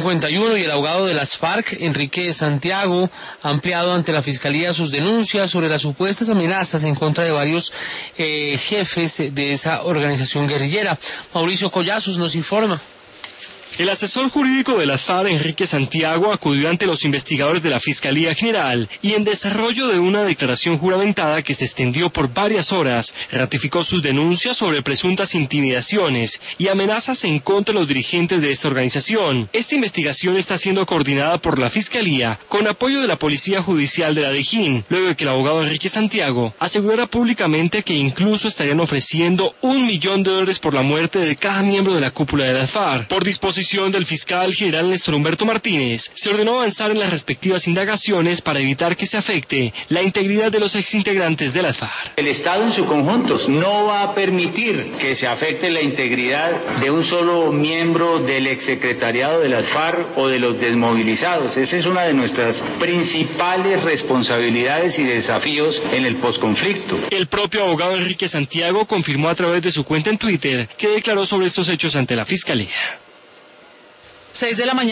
51 y el abogado de las FARC, Enrique Santiago, ha ampliado ante la Fiscalía sus denuncias sobre las supuestas amenazas en contra de varios jefes de esa organización guerrillera. Mauricio Collazos nos informa. El asesor jurídico de las FARC, Enrique Santiago, acudió ante los investigadores de la Fiscalía General y en desarrollo de una declaración juramentada que se extendió por varias horas, ratificó sus denuncias sobre presuntas intimidaciones y amenazas en contra de los dirigentes de esta organización. Esta investigación está siendo coordinada por la Fiscalía con apoyo de la Policía Judicial de la Dijín, luego de que el abogado Enrique Santiago asegurara públicamente que incluso estarían ofreciendo $1 millón por la muerte de cada miembro de la cúpula de las FARC. Por disposición del fiscal general Néstor Humberto Martínez, se ordenó avanzar en las respectivas indagaciones para evitar que se afecte la integridad de los exintegrantes de las FARC. El Estado en su conjunto no va a permitir que se afecte la integridad de un solo miembro del exsecretariado de las FARC o de los desmovilizados. Esa es una de nuestras principales responsabilidades y desafíos en el posconflicto. El propio abogado Enrique Santiago confirmó a través de su cuenta en Twitter que declaró sobre estos hechos ante la Fiscalía. 6 de la mañana.